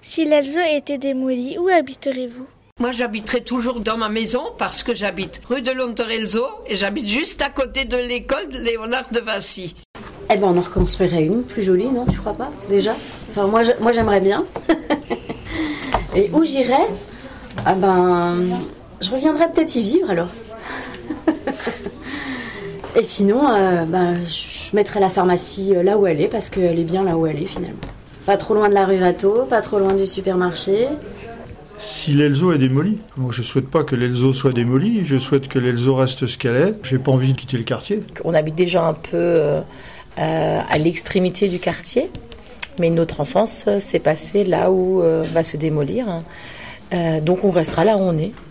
Si l'Elzo était démolie, où habiterez-vous ? Moi, j'habiterai toujours dans ma maison parce que j'habite rue de Lonterelzo et j'habite juste à côté de l'école de Léonard de Vinci. Eh ben, on en reconstruirait une plus jolie, non ? Tu crois pas, déjà ? Enfin, moi, j'aimerais bien. Et où j'irais ? Ah ben, je reviendrai peut-être y vivre, alors. Et sinon, je mettrais la pharmacie là où elle est, parce qu'elle est bien là où elle est, finalement. Pas trop loin de la rue Watteau, pas trop loin du supermarché. Si l'Elzo est démoli, moi je souhaite pas que l'Elzo soit démoli, je souhaite que l'Elzo reste ce qu'elle est. J'ai pas envie de quitter le quartier. On habite déjà un peu à l'extrémité du quartier, mais notre enfance s'est passée là où va se démolir. Donc on restera là où on est.